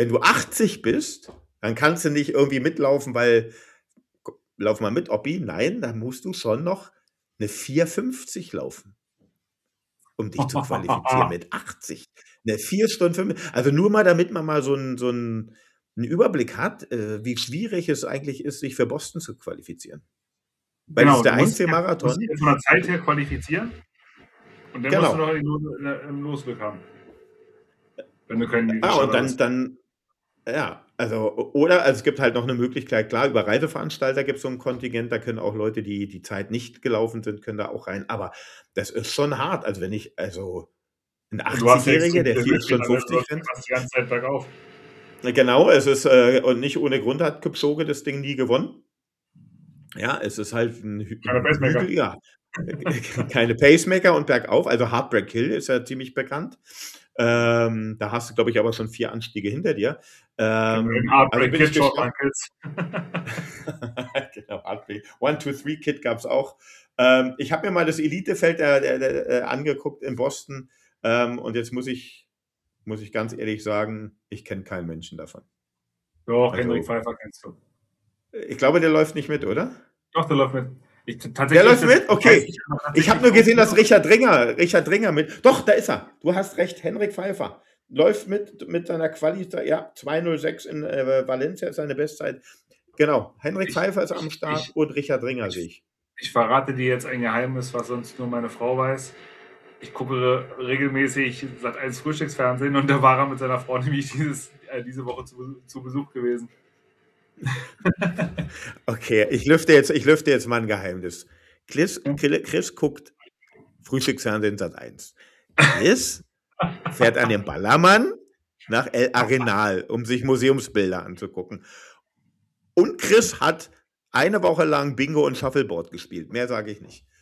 dann kannst du nicht irgendwie mitlaufen, weil, lauf mal mit, Oppi. Nein, dann musst du schon noch eine 4:50 laufen, um dich zu qualifizieren mit 80. Eine 4 Stunden 5. Also nur mal, damit man mal so einen Überblick hat, wie schwierig es eigentlich ist, sich für Boston zu qualifizieren. Weil das ist der einzige Marathon. Du musst dich von der Zeit her qualifizieren und dann musst du noch im Losglück haben. Wenn du keinen es gibt halt noch eine Möglichkeit, klar, über Reiseveranstalter gibt es so ein Kontingent, da können auch Leute, die die Zeit nicht gelaufen sind, können da auch rein, aber das ist schon hart, also wenn ich, ein 80-Jähriger, der 4 Stunden 50 rennt. Die ganze Zeit bergauf. Genau, es ist, und nicht ohne Grund hat Kipchoge das Ding nie gewonnen. Ja, es ist halt ein Pacemaker. Hügel, ja. Keine Pacemaker und bergauf, also Heartbreak Hill ist ja ziemlich bekannt. Da hast du, glaube ich, aber schon 4 Anstiege hinter dir. Heartbreak Kid, Short Uncles. Genau, Heartbreak. 1, 2, 3 Kid gab es auch. Ich habe mir mal das Elitefeld angeguckt in Boston, und jetzt muss ich ganz ehrlich sagen, ich kenne keinen Menschen davon. Doch, Henrik Pfeiffer kennst du. Ich glaube, der läuft nicht mit, oder? Doch, der läuft mit. Der läuft mit? Okay. Ich habe nur gesehen, dass Richard Dringer mit. Doch, da ist er. Du hast recht, Henrik Pfeiffer. Läuft mit seiner Qualität, ja, 2:06 in Valencia ist seine Bestzeit. Genau, Henrik Pfeiffer ist am Start und Richard Dringer sehe ich. Ich verrate dir jetzt ein Geheimnis, was sonst nur meine Frau weiß. Ich gucke regelmäßig Sat.1 Frühstücksfernsehen und da war er mit seiner Frau nämlich diese Woche zu Besuch gewesen. Okay, ich lüfte jetzt mal ein Geheimnis. Chris guckt Frühstücksfernsehen Sat.1. Chris fährt an den Ballermann nach El Arenal, um sich Museumsbilder anzugucken. Und Chris hat eine Woche lang Bingo und Shuffleboard gespielt. Mehr sage ich nicht.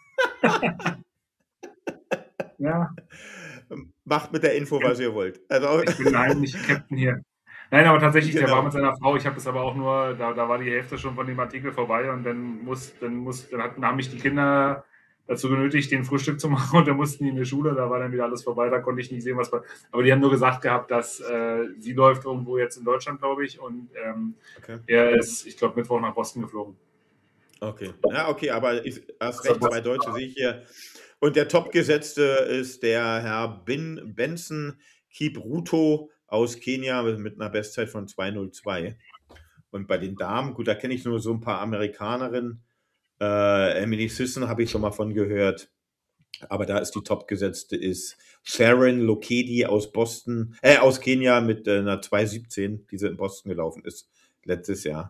Ja. Macht mit der Info, was ihr wollt. Also, ich bin heimlich Captain hier. Nein, aber tatsächlich, der war mit seiner Frau. Ich habe das aber auch nur, da war die Hälfte schon von dem Artikel vorbei und dann haben mich die Kinder dazu genötigt, den Frühstück zu machen und dann mussten die in die Schule, da war dann wieder alles vorbei, da konnte ich nicht sehen, was war. Aber die haben nur gesagt gehabt, dass sie läuft irgendwo jetzt in Deutschland, glaube ich, und er ist, ich glaube, Mittwoch nach Boston geflogen. Okay, ja, okay, aber hast recht, 2 Deutsche sehe ich hier. Und der Topgesetzte ist der Herr Benson Kipruto aus Kenia mit einer Bestzeit von 2:02. Und bei den Damen, gut, da kenne ich nur so ein paar Amerikanerinnen. Emily Sisson habe ich schon mal von gehört. Aber da ist die Topgesetzte ist Sharon Lokedi aus Kenia mit einer 2:17, die sie in Boston gelaufen ist letztes Jahr.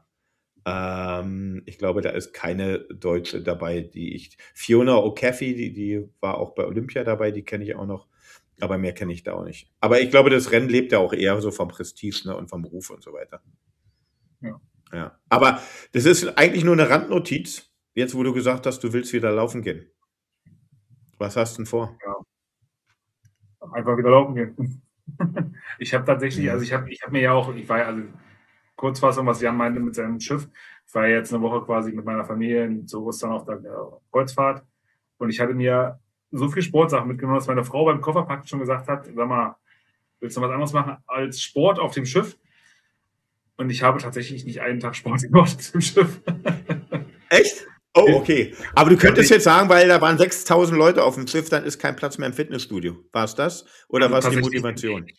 Ich glaube, da ist keine Deutsche dabei, Fiona O'Cafey, die war auch bei Olympia dabei, die kenne ich auch noch, aber mehr kenne ich da auch nicht. Aber ich glaube, das Rennen lebt ja auch eher so vom Prestige, ne, und vom Ruf und so weiter. Ja. Aber das ist eigentlich nur eine Randnotiz, jetzt wo du gesagt hast, du willst wieder laufen gehen. Was hast du denn vor? Ja. Einfach wieder laufen gehen. Ich habe tatsächlich, also ich habe mir ja auch, ich war ja, also Kurzfassung, was Jan meinte mit seinem Schiff. Ich war jetzt eine Woche quasi mit meiner Familie zu Ostern auf der Kreuzfahrt und ich hatte mir so viel Sportsachen mitgenommen, dass meine Frau beim Kofferpacken schon gesagt hat, sag mal, willst du was anderes machen als Sport auf dem Schiff? Und ich habe tatsächlich nicht einen Tag Sport gemacht auf dem Schiff. Echt? Oh, okay. Aber du könntest jetzt sagen, weil da waren 6.000 Leute auf dem Schiff, dann ist kein Platz mehr im Fitnessstudio. War es das? Oder war es die Motivation?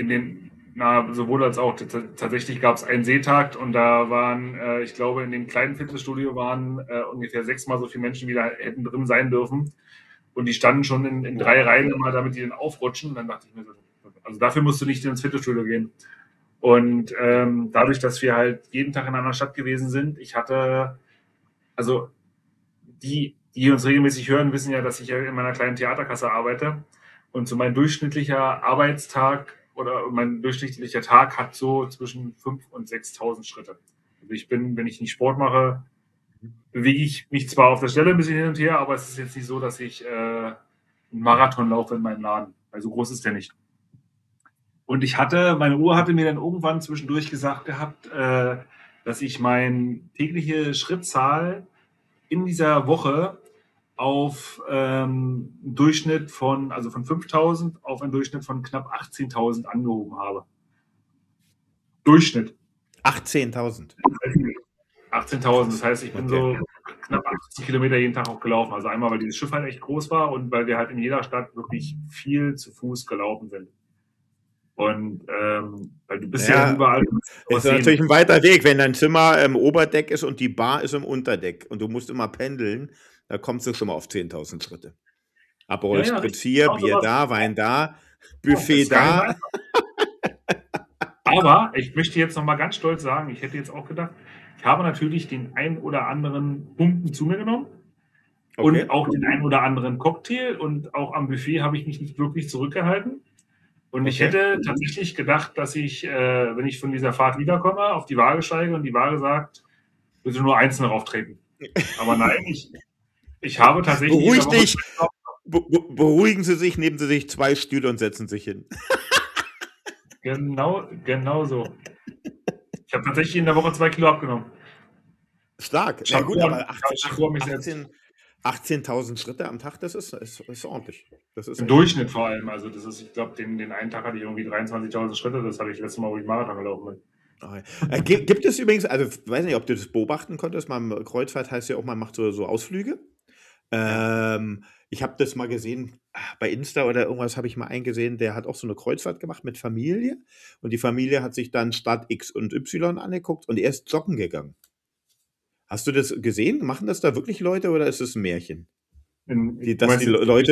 Sowohl als auch. Tatsächlich gab es einen Seetag und da waren, ich glaube, in dem kleinen Fitnessstudio waren ungefähr 6-mal so viele Menschen, wie da hätten drin sein dürfen. Und die standen schon in 3 Reihen immer, damit die dann aufrutschen. Und dann dachte ich mir so, also dafür musst du nicht ins Fitnessstudio gehen. Und dadurch, dass wir halt jeden Tag in einer Stadt gewesen sind, ich hatte, also die uns regelmäßig hören, wissen ja, dass ich ja in meiner kleinen Theaterkasse arbeite. Und so mein durchschnittlicher Arbeitstag oder mein durchschnittlicher Tag hat so zwischen 5.000 und 6.000 Schritte. Also ich bin, wenn ich nicht Sport mache, bewege ich mich zwar auf der Stelle ein bisschen hin und her, aber es ist jetzt nicht so, dass ich einen Marathon laufe in meinem Laden. Weil so groß ist der nicht. Und meine Uhr hatte mir dann irgendwann zwischendurch gesagt gehabt, dass ich meine tägliche Schrittzahl in dieser Woche auf einen Durchschnitt von 5.000 auf einen Durchschnitt von knapp 18.000 angehoben habe. Durchschnitt. 18.000. 18.000, das heißt, ich bin Okay. so knapp 80 Kilometer jeden Tag auch gelaufen. Also einmal, weil dieses Schiff halt echt groß war und weil wir halt in jeder Stadt wirklich viel zu Fuß gelaufen sind. Und weil du bist ja dann überall. Ist natürlich ein weiter Weg, wenn dein Zimmer im Oberdeck ist und die Bar ist im Unterdeck und du musst immer pendeln, da kommst du schon mal auf 10.000 Schritte. Aperol Spritz hier, Bier da, Wein da, Buffet da. Aber ich möchte jetzt noch mal ganz stolz sagen, ich hätte jetzt auch gedacht, ich habe natürlich den ein oder anderen Pumpen zu mir genommen und auch den ein oder anderen Cocktail und auch am Buffet habe ich mich nicht wirklich zurückgehalten. Und ich hätte tatsächlich gedacht, dass ich, wenn ich von dieser Fahrt wiederkomme, auf die Waage steige und die Waage sagt, bitte nur einzeln auftreten. Aber nein, ich habe tatsächlich. Beruhig dich! Beruhigen Sie sich, nehmen Sie sich 2 Stühle und setzen sich hin. Genau so. Ich habe tatsächlich in der Woche 2 Kilo abgenommen. Stark. Na gut, aber 18.000 Schritte am Tag, das ist ordentlich. Das ist im Durchschnitt vor allem. Also das ist, ich glaube, den einen Tag hatte ich irgendwie 23.000 Schritte. Das hatte ich letztes Mal, wo ich Marathon gelaufen bin. Gibt es übrigens, also ich weiß nicht, ob du das beobachten konntest, mal Kreuzfahrt heißt ja auch, man macht so Ausflüge. Ich habe das mal gesehen, bei Insta oder irgendwas habe ich mal einen gesehen, der hat auch so eine Kreuzfahrt gemacht mit Familie und die Familie hat sich dann Stadt X und Y angeguckt und er ist joggen gegangen. Hast du das gesehen? Machen das da wirklich Leute oder ist es ein Märchen? Dass Leute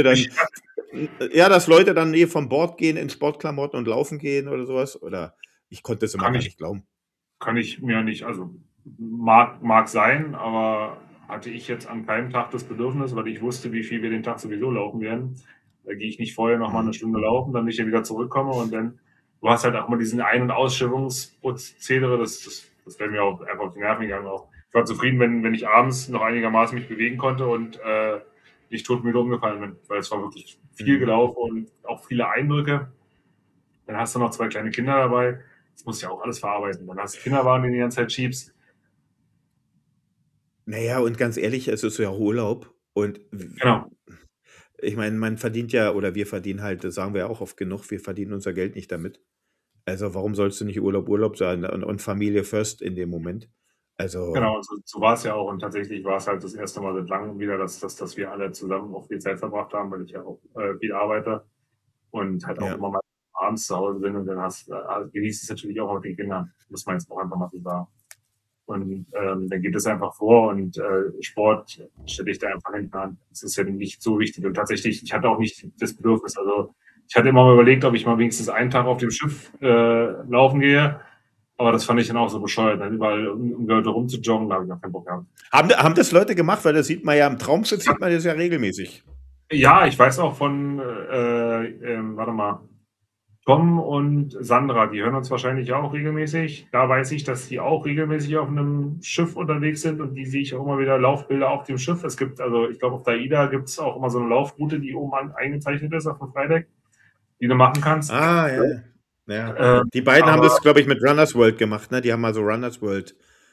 dann vom Bord gehen in Sportklamotten und laufen gehen oder sowas? Oder ich konnte das immer gar nicht glauben. Kann ich mir nicht, also mag sein, aber hatte ich jetzt an keinem Tag das Bedürfnis, weil ich wusste, wie viel wir den Tag sowieso laufen werden. Da gehe ich nicht vorher noch mal eine Stunde laufen, damit ich ja wieder zurückkomme und dann, du hast halt auch mal diesen Ein- und Ausschiffungsprozedere, das wäre mir auch einfach auf die Nerven gegangen auch. Ich war zufrieden, wenn ich abends noch einigermaßen mich bewegen konnte und nicht todmüde umgefallen bin, weil es war wirklich viel gelaufen und auch viele Eindrücke. Dann hast du noch 2 kleine Kinder dabei. Das musst du ja auch alles verarbeiten. Dann hast du Kinderwagen, die die ganze Zeit schiebst. Naja, und ganz ehrlich, es ist ja Urlaub. Und genau. Ich meine, man verdient ja, oder wir verdienen halt, das sagen wir auch oft genug, wir verdienen unser Geld nicht damit. Also warum sollst du nicht Urlaub sein und Familie first in dem Moment? Also genau, so war es ja auch. Und tatsächlich war es halt das erste Mal seit langem wieder, dass wir alle zusammen auch viel Zeit verbracht haben, weil ich ja auch viel arbeite und halt auch immer mal abends zu Hause bin und dann genießt es natürlich auch mit den Kindern. Muss man jetzt auch einfach mal so sagen. Und dann geht es einfach vor und Sport stelle ich da einfach hinten an. Das ist ja nicht so wichtig. Und tatsächlich, ich hatte auch nicht das Bedürfnis. Also ich hatte immer mal überlegt, ob ich mal wenigstens einen Tag auf dem Schiff laufen gehe. Aber das fand ich dann auch so bescheuert, dann überall um Leute rumzujoggen, da habe ich auch keinen Bock gehabt. Haben das Leute gemacht? Weil das sieht man ja im Traumschiff, sieht man das ja regelmäßig. Ja, ich weiß auch von, warte mal, Tom und Sandra, die hören uns wahrscheinlich auch regelmäßig. Da weiß ich, dass die auch regelmäßig auf einem Schiff unterwegs sind und die sehe ich auch immer wieder Laufbilder auf dem Schiff. Es gibt, also ich glaube, auf der AIDA gibt es auch immer so eine Laufroute, die oben eingezeichnet ist auf dem Freitag, die du machen kannst. Ah, ja. Ja. Die beiden haben das, glaube ich, mit Runners World gemacht, ne? Die haben mal so Runners World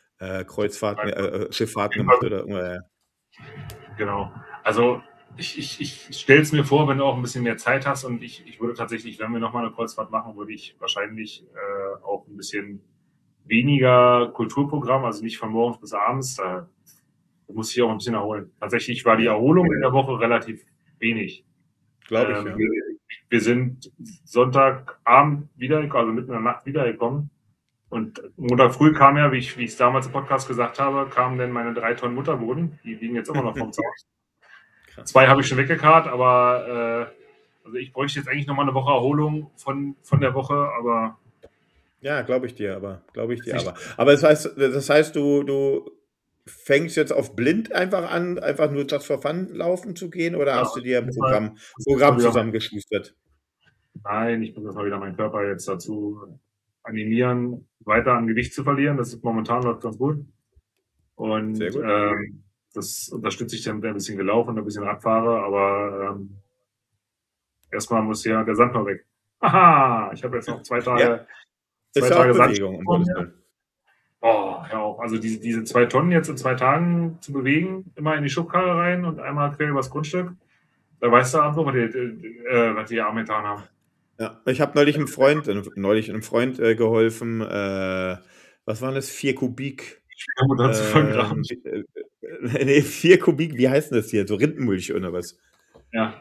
Schifffahrten gemacht oder. Genau. Also ich stelle es mir vor, wenn du auch ein bisschen mehr Zeit hast und ich würde tatsächlich, wenn wir nochmal eine Kreuzfahrt machen, würde ich wahrscheinlich auch ein bisschen weniger Kulturprogramm, also nicht von morgens bis abends, da muss ich auch ein bisschen erholen. Tatsächlich war die Erholung in der Woche relativ wenig. Glaube ich, ja. Wir sind Sonntagabend wiedergekommen, also mitten in der Nacht wiedergekommen. Und Montag früh kam ja, wie ich es damals im Podcast gesagt habe, kamen dann meine 3 Tonnen Mutterboden. Die liegen jetzt immer noch vom Zaun. 2 habe ich schon weggekarrt, aber also ich bräuchte jetzt eigentlich nochmal eine Woche Erholung von der Woche, aber. Ja, glaube ich dir aber. Aber das heißt, du fängst du jetzt auf blind einfach an, einfach nur just for fun laufen zu gehen oder Ja, hast du dir ein das war- Programm das war wieder- zusammengeschustert? Nein, ich muss erstmal wieder meinen Körper jetzt dazu animieren, weiter an Gewicht zu verlieren. Das ist momentan läuft ganz gut. Und Sehr gut. das unterstütze ich dann mit ein bisschen Gelaufen und ein bisschen Radfahrer, aber erstmal muss ja der Sand noch weg. Haha, ich habe jetzt noch 2 Tage, Ja, zwei ist ja auch Tage Sand Bewegung, um vor Gottes mir. Willen. Oh, hör auf. Also diese 2 Tonnen jetzt in 2 Tagen zu bewegen, immer in die Schubkarre rein und einmal quer übers Grundstück, da weißt du ab, was die Arme getan haben. Ja, ich habe neulich einem Freund geholfen, was waren das? 4 Kubik. Schwiegermutter zu vergraben. Nee, 4 Kubik, wie heißt denn das hier? So Rindenmulch oder was? Ja.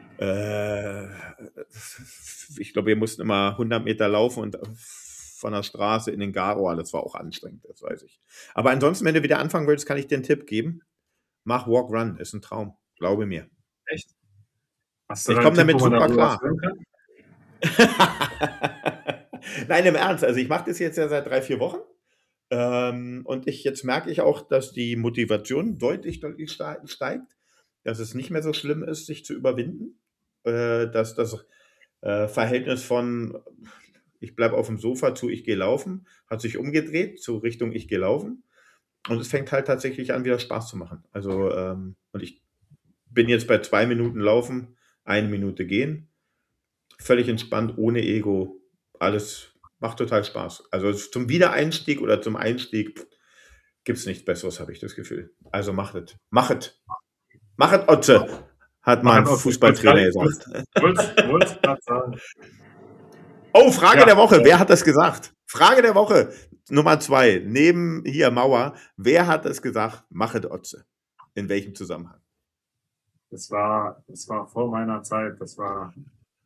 Ich glaube, wir mussten immer 100 Meter laufen und von der Straße in den Garoa, das war auch anstrengend, das weiß ich. Aber ansonsten, wenn du wieder anfangen willst, kann ich dir einen Tipp geben. Mach Walk Run, ist ein Traum, glaube mir. Echt? Hast du Ich da komme einen Tipp, damit wo man super darüber was klar. hören kann? Nein, im Ernst. Also ich mache das jetzt ja seit 3-4 Wochen. Und jetzt merke ich auch, dass die Motivation deutlich steigt, dass es nicht mehr so schlimm ist, sich zu überwinden, dass das Verhältnis von ich bleibe auf dem Sofa zu ich gehe laufen, hat sich umgedreht zu Richtung ich gehe laufen. Und es fängt halt tatsächlich an, wieder Spaß zu machen. Also, und ich bin jetzt bei 2 Minuten laufen, 1 Minute gehen, völlig entspannt, ohne Ego, alles macht total Spaß. Also zum Wiedereinstieg oder zum Einstieg gibt es nichts Besseres, habe ich das Gefühl. Also macht es. Machet, Otze, hat mein Fußballtrainer gesagt. Wollt's gerade sagen. Oh, Frage Ja. der Woche. Wer hat das gesagt? Frage der Woche. Nummer 2. Neben hier Mauer. Wer hat das gesagt? Machet, Otze. In welchem Zusammenhang? Das war vor meiner Zeit. Das war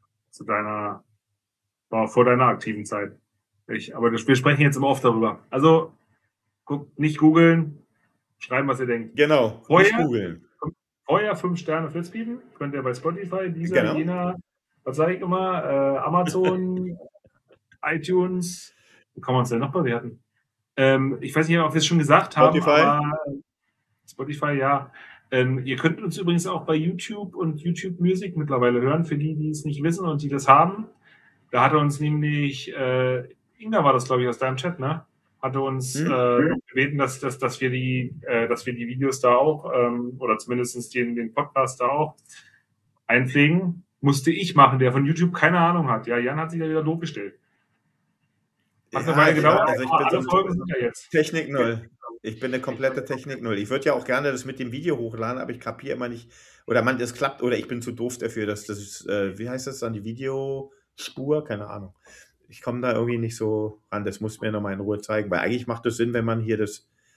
vor deiner aktiven Zeit. Aber wir sprechen jetzt immer oft darüber. Also, nicht googeln, schreiben, was ihr denkt. Genau. Vorher- Nicht googeln. Vorher 5 Sterne Flitzpiepen. Könnt ihr bei Spotify, dieser, Genau. jener, was sage ich immer, Amazon, iTunes. Wo kann man uns denn noch bewerten? Ich weiß nicht, ob wir es schon gesagt haben, Spotify? aber Spotify, ja. Ihr könnt uns übrigens auch bei YouTube und YouTube Music mittlerweile hören, für die, die es nicht wissen und die das haben. Da hatte uns nämlich, Inga war das, glaube ich, aus deinem Chat, ne? Hatte uns gebeten, dass wir die Videos da auch, oder zumindest den Podcast da auch einpflegen. Musste ich machen, der von YouTube keine Ahnung hat. Ja, Jan hat sich da wieder doof gestellt. Hat eine Weile gedauert, also ich aber bin alle so Folgen sind ja jetzt. Technik null. Ich bin eine komplette Technik null. Ich würde ja auch gerne das mit dem Video hochladen, aber ich kapiere immer nicht, oder es klappt, oder ich bin zu doof dafür, dass das, wie heißt das dann, die Videospur? Keine Ahnung. Ich komme da irgendwie nicht so ran. Das muss mir nochmal in Ruhe zeigen, weil eigentlich macht es Sinn, wenn man hier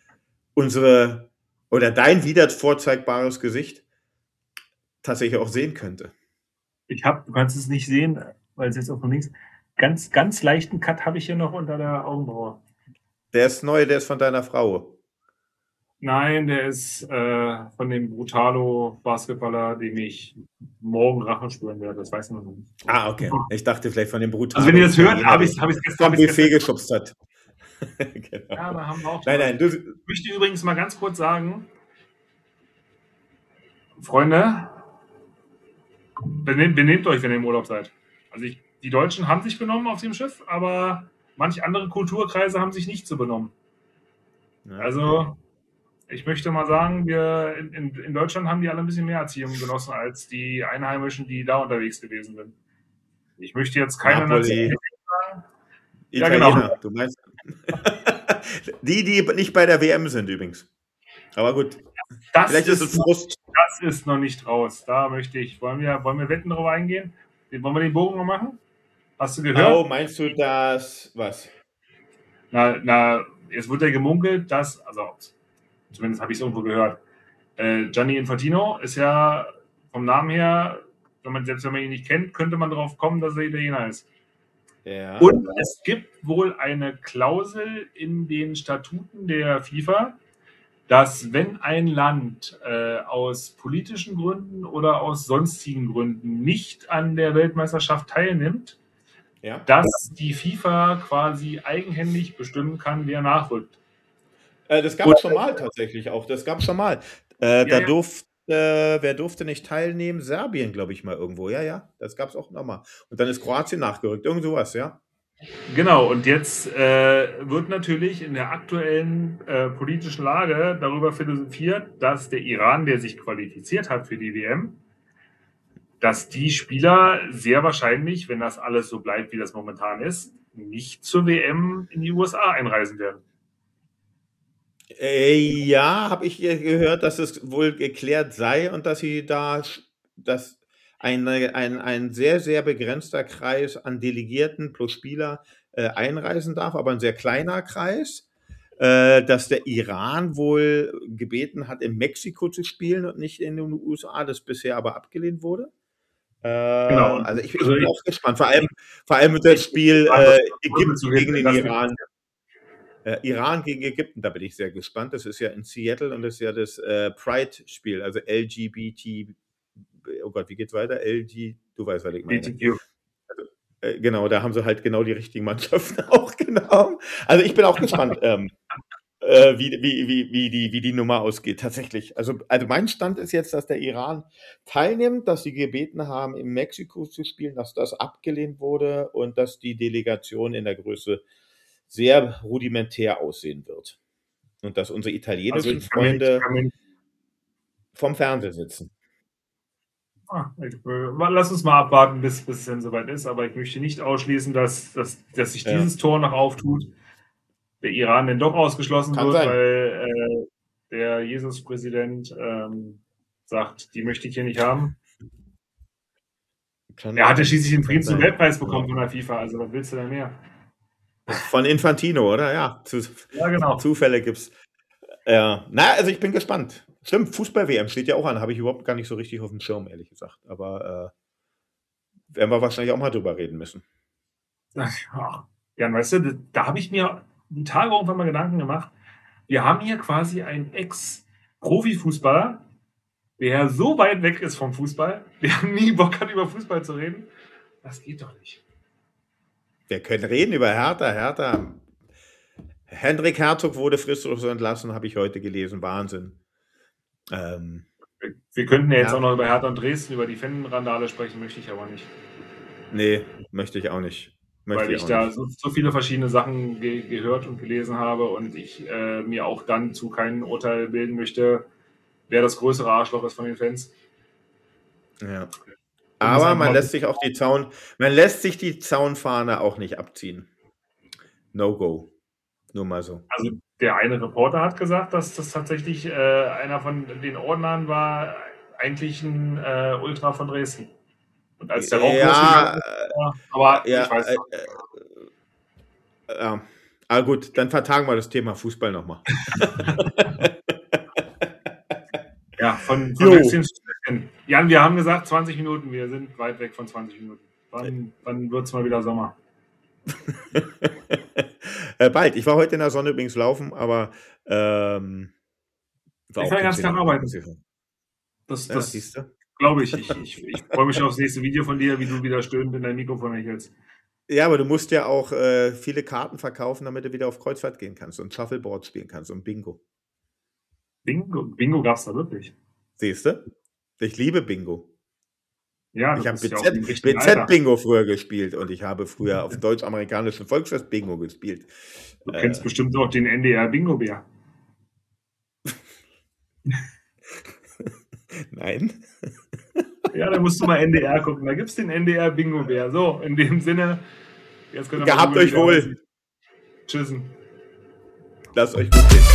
dein wieder vorzeigbares Gesicht tatsächlich auch sehen könnte. Du kannst es nicht sehen, weil es jetzt auch von links, ganz, ganz leichten Cut habe ich hier noch unter der Augenbraue. Der ist neu, der ist von deiner Frau. Nein, der ist von dem Brutalo-Basketballer, dem ich morgen Rache spüren werde. Das weiß ich noch nicht. Ah, okay. Ich dachte vielleicht von dem Brutalo. Also wenn ihr das hört, habe ich es vom Buffet geschubst hat. Genau. Ja, da haben wir auch. Nein, Ich möchte übrigens mal ganz kurz sagen, Freunde, benehmt euch, wenn ihr im Urlaub seid. Also die Deutschen haben sich benommen auf dem Schiff, aber manche andere Kulturkreise haben sich nicht so benommen. Ja. Also ich möchte mal sagen, wir in Deutschland haben die alle ein bisschen mehr Erziehung genossen als die Einheimischen, die da unterwegs gewesen sind. Ich möchte jetzt keine Napoli. sagen. Italiener, ja, genau. Du meinst die nicht bei der WM sind übrigens. Aber gut. Vielleicht ist es Frust. Das ist noch nicht raus. Da möchte ich. Wollen wir Wetten drauf eingehen? Wollen wir den Bogen noch machen? Hast du gehört? Oh, meinst du das? Was? Na, es wird ja gemunkelt, dass, also zumindest habe ich es irgendwo gehört, Gianni Infantino ist ja vom Namen her, selbst wenn man ihn nicht kennt, könnte man darauf kommen, dass er Italiener ist. Ja. Und es gibt wohl eine Klausel in den Statuten der FIFA, dass wenn ein Land aus politischen Gründen oder aus sonstigen Gründen nicht an der Weltmeisterschaft teilnimmt, dass die FIFA quasi eigenhändig bestimmen kann, wer nachrückt. Das gab es schon mal tatsächlich auch. Das gab es schon mal. Da durfte, wer durfte nicht teilnehmen? Serbien, glaube ich mal irgendwo. Ja, das gab es auch nochmal. Und dann ist Kroatien nachgerückt. Irgend sowas, ja. Genau, und jetzt wird natürlich in der aktuellen politischen Lage darüber philosophiert, dass der Iran, der sich qualifiziert hat für die WM, dass die Spieler sehr wahrscheinlich, wenn das alles so bleibt, wie das momentan ist, nicht zur WM in die USA einreisen werden. Ja, habe ich gehört, dass es wohl geklärt sei und dass sie dass ein sehr, sehr begrenzter Kreis an Delegierten plus Spieler einreisen darf, aber ein sehr kleiner Kreis. Dass der Iran wohl gebeten hat, in Mexiko zu spielen und nicht in den USA, das bisher aber abgelehnt wurde. Genau. Also ich bin auch gespannt, vor allem mit das Spiel Ägypten gegen den Iran. Iran gegen Ägypten, da bin ich sehr gespannt. Das ist ja in Seattle und das ist ja das Pride-Spiel, also LGBT, oh Gott, wie geht's weiter? Du weißt, was ich meine. Also, genau, da haben sie halt genau die richtigen Mannschaften auch genommen. Also ich bin auch gespannt, wie die Nummer ausgeht, tatsächlich. Also mein Stand ist jetzt, dass der Iran teilnimmt, dass sie gebeten haben, in Mexiko zu spielen, dass das abgelehnt wurde und dass die Delegation in der Größe sehr rudimentär aussehen wird. Und dass unsere italienischen Freunde vom Fernseher sitzen. Lass uns mal abwarten, bis es dann soweit ist. Aber ich möchte nicht ausschließen, dass sich dieses Tor noch auftut, der Iran denn doch ausgeschlossen wird, weil der Jesus-Präsident sagt, die möchte ich hier nicht haben. Er hatte schließlich den Friedensnobelpreis bekommen von der FIFA, also was willst du denn mehr? Von Infantino, oder? Ja, genau. Zufälle gibt's. Also ich bin gespannt. Stimmt, Fußball-WM steht ja auch an, habe ich überhaupt gar nicht so richtig auf dem Schirm, ehrlich gesagt. Aber werden wir wahrscheinlich auch mal drüber reden müssen. Ja, weißt du, da habe ich mir einen Tag irgendwann mal Gedanken gemacht. Wir haben hier quasi einen Ex-Profifußballer, der so weit weg ist vom Fußball, der nie Bock hat, über Fußball zu reden. Das geht doch nicht. Wir können reden über Hertha. Hendrik Herzog wurde fristlos entlassen, habe ich heute gelesen. Wahnsinn. Wir könnten ja jetzt auch noch über Hertha und Dresden, über die Fan-Randale sprechen, möchte ich aber nicht. Nee, möchte ich auch nicht. Weil ich da so viele verschiedene Sachen gehört und gelesen habe und ich mir auch dann zu keinem Urteil bilden möchte, wer das größere Arschloch ist von den Fans. Ja. Aber man lässt sich die Zaunfahne auch nicht abziehen. No go. Nur mal so. Also der eine Reporter hat gesagt, dass das tatsächlich einer von den Ordnern war, eigentlich ein Ultra von Dresden. Und als der Rauch losgegangen ist, aber ich weiß nicht. Aber gut, dann vertagen wir das Thema Fußball nochmal. Ja, von Jan, wir haben gesagt 20 Minuten, wir sind weit weg von 20 Minuten. Wann wird es mal wieder Sommer? Bald. Ich war heute in der Sonne übrigens laufen, aber ich war den ganzen Tag arbeiten. Das siehst du? Glaube ich. Ich freue mich aufs nächste Video von dir, wie du wieder stöhnend in dein Mikrofon hältst. Ja, aber du musst ja auch viele Karten verkaufen, damit du wieder auf Kreuzfahrt gehen kannst und Shuffleboard spielen kannst und Bingo. Bingo gab es da wirklich. Siehst du? Ich liebe Bingo. Ja, ich habe BZ-Bingo früher gespielt und ich habe früher auf deutsch-amerikanischen Volksfest Bingo gespielt. Du kennst bestimmt auch den NDR-Bingo-Bär. Nein. Ja, da musst du mal NDR gucken. Da gibt es den NDR-Bingo-Bär. So, in dem Sinne. Jetzt könnt ihr Gehabt euch wohl. Tschüss. Lasst euch gut gehen.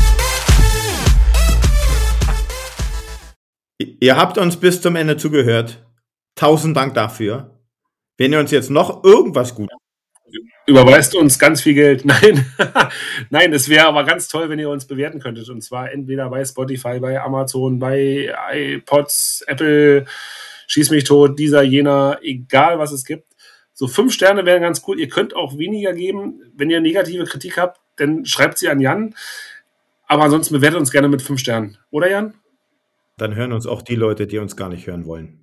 Ihr habt uns bis zum Ende zugehört. 1000 Dank dafür. Wenn ihr uns jetzt noch irgendwas gut überweist uns ganz viel Geld. Nein, nein, es wäre aber ganz toll, wenn ihr uns bewerten könntet. Und zwar entweder bei Spotify, bei Amazon, bei iPods, Apple, Schieß mich tot, dieser, jener, egal was es gibt. So 5 Sterne wären ganz cool. Ihr könnt auch weniger geben. Wenn ihr negative Kritik habt, dann schreibt sie an Jan. Aber ansonsten bewertet uns gerne mit 5 Sternen. Oder Jan? Dann hören uns auch die Leute, die uns gar nicht hören wollen.